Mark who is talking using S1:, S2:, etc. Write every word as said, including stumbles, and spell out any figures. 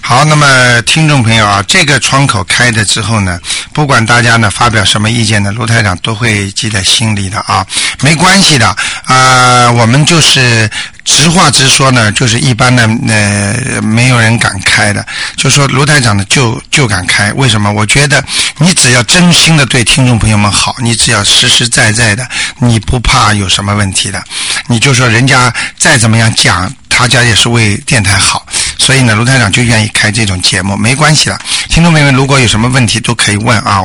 S1: 好，那么听众朋友啊，这个窗口开的之后呢，不管大家呢发表什么意见呢，卢台长都会记在心里的啊，没关系的啊、呃，我们就是直话直说呢，就是一般呢呃没有人敢开的，就说卢台长呢就就敢开，为什么？我觉得你只要真心的对听众朋友们好，你只要实实在在的，你不怕有什么问题的，你就说人家再怎么样讲，他家也是为电台好，所以呢卢台长就愿意开这种节目，没关系了。听众朋友们如果有什么问题都可以问啊。